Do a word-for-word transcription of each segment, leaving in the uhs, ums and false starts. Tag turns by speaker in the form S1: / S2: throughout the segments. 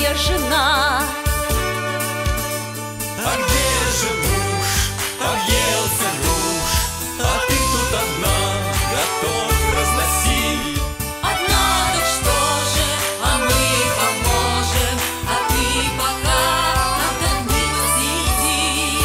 S1: где жена?
S2: А где же муж? Объелся груш, а ты тут одна, готов разносить.
S1: Одна, так что же, а мы поможем, а ты пока отдохни, сиди.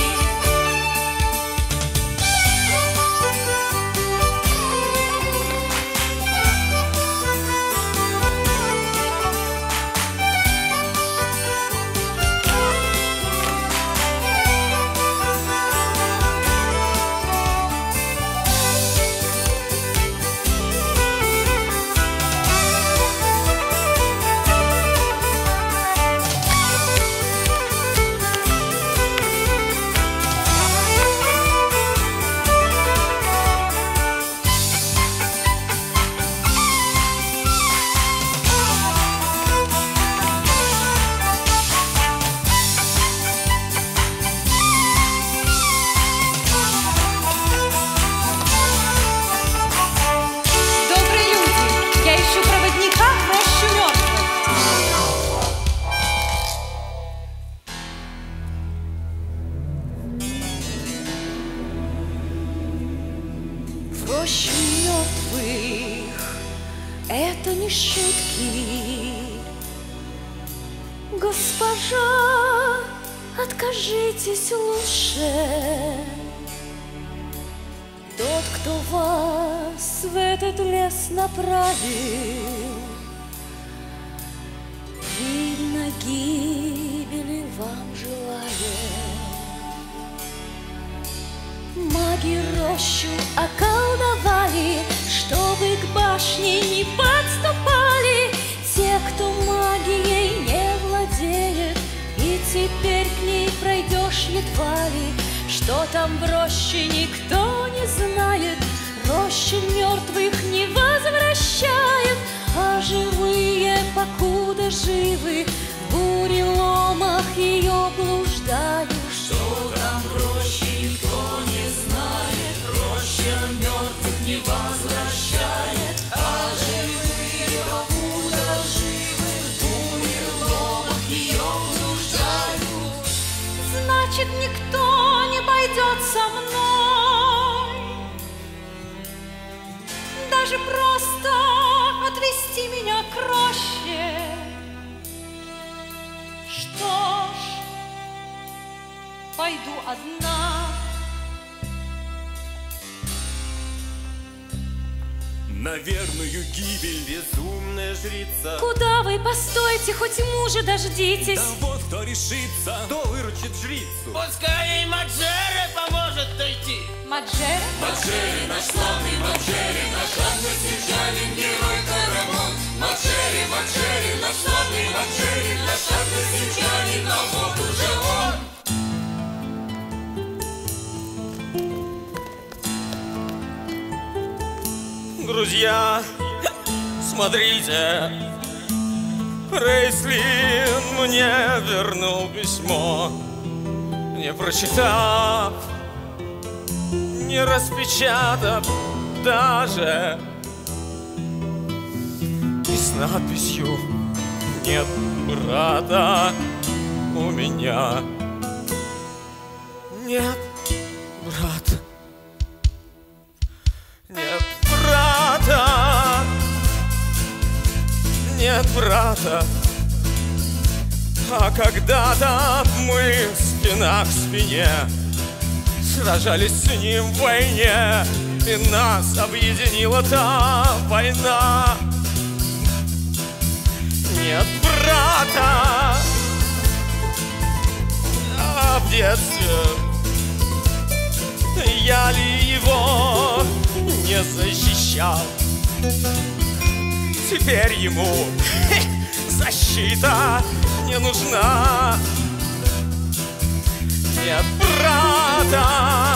S1: Рощу мертвых — это не шутки. Госпожа, откажитесь лучше. Тот, кто вас в этот лес направил, видно, гибели вам желает. Маги рощу околдовали, чтобы к башне не подступали те, кто магией не владеет. И теперь к ней пройдешь едва ли. Что там в роще, никто не знает. Роща мертвых не возвращает, а живые, покуда живы, в буреломах ее блуждают.
S2: Что там в роще, никто не знает. Роща мертвых не возвращает, а живые, покуда живы, в буреломах ее блуждают.
S1: Значит, никто не пойдет со мной, даже просто отвести меня к роще. Что ж, пойду одна.
S2: На верную гибель безумная жрица.
S1: Куда вы? Постойте, хоть мужа дождитесь.
S2: Да вот кто решится, кто выручит жрицу.
S3: Пускай ей Маджере поможет дойти.
S1: Маджере?
S2: Маджери, наш славный Маджери, наш односельчанин, герой Карамон. Маджери, Маджери, наш славный Маджери, наш односельчанин, а вот уже он.
S4: Друзья, смотрите, Рейслин мне вернул письмо, не прочитав, не распечатав даже, и с надписью «Нет брата у меня, нет брата, нет брата, нет брата». А когда-то мы спина к спине сражались с ним в войне, и нас объединила та война. Нет брата, а в детстве я ли его не защищал? Теперь ему защита не нужна. Нет брата,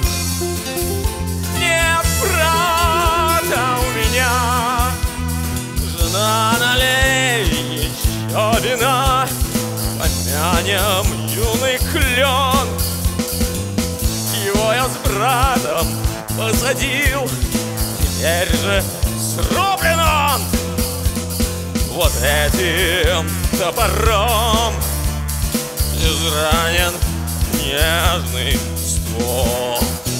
S4: нет брата у меня. Жена, налей еще вина, помянем юный клен. Его я с братом посадил, теперь же срублен он вот этим топором изранен нежный ствол.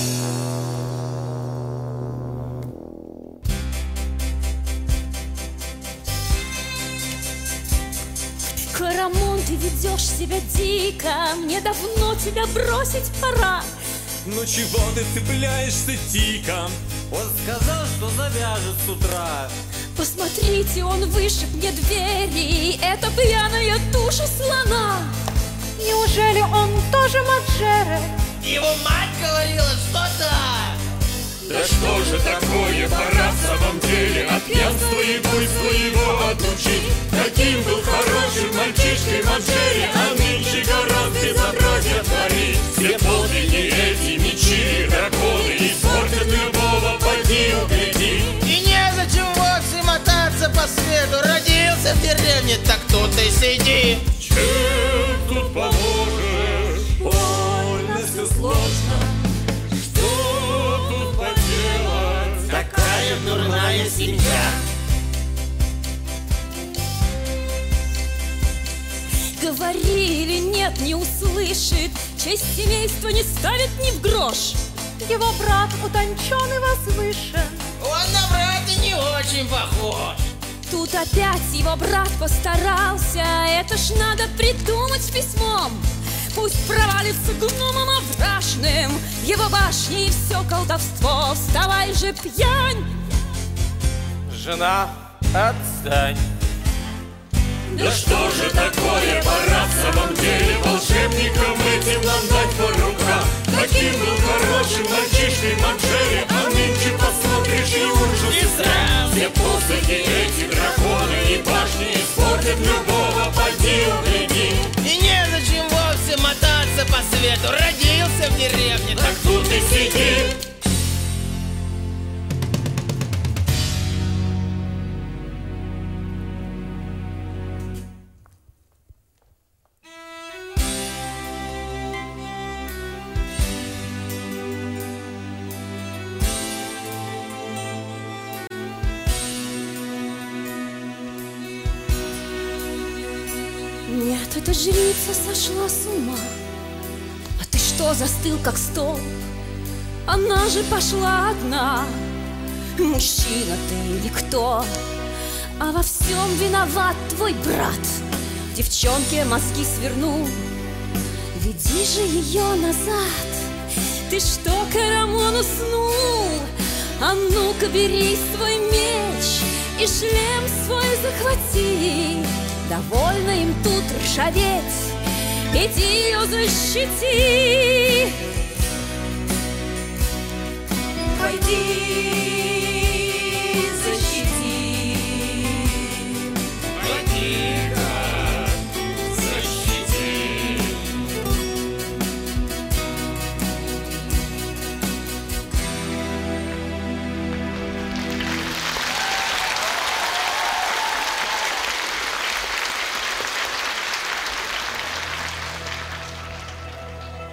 S1: Карамон, ты ведешь себя дико, мне давно тебя бросить пора.
S5: Ну чего ты цепляешься тиком?
S3: Он сказал, что завяжет с утра.
S1: Посмотрите, он вышиб мне двери, это пьяная душа слона.
S6: Неужели он тоже Маджере?
S3: Его мать говорила, что да.
S2: Да что же такое, пора в самом деле от пьянства и буйства его отучить. Каким был хорошим мальчишкой Маджери, а нынче гораздо безобразия творит. Все подвиги эти, мечи, драконы испортят любого, поди угляди.
S3: И незачем вовсе мотаться по свету. Родился в деревне, так тут и сиди.
S2: Чем тут поможешь? Больно все сложно. Что тут поделать?
S3: Такая дурная семья.
S1: Говорили, нет, не услышит, честь семейства не ставит ни в грош.
S6: Его брат утончен и возвышен.
S3: Он на брата не очень похож.
S1: Тут опять его брат постарался, это ж надо придумать с письмом. Пусть провалится гномом овражным его башни и все колдовство. Вставай же, пьянь!
S4: Жена, отстань.
S2: Да что же такое, пора в самом деле волшебникам этим нам дать по рукам. Каким был хорошим мальчишкой Маджери, а нынче посмотришь и ужас.
S3: И сразу
S2: Все посохи эти, драконы и башни испортят любого, поди угляди.
S3: и незачем вовсе мотаться по свету. Родился в деревне, так
S2: Так тут и сиди.
S1: Нет, эта жрица сошла с ума. А ты что, застыл как стол? Она же пошла одна. Мужчина ты или кто? А во всем виноват твой брат. Девчонке мозги свернул. Веди же ее назад. Ты что, Карамон, уснул? А ну-ка бери свой меч и шлем свой захвати. Довольно им тут ржаветь, иди ее защити.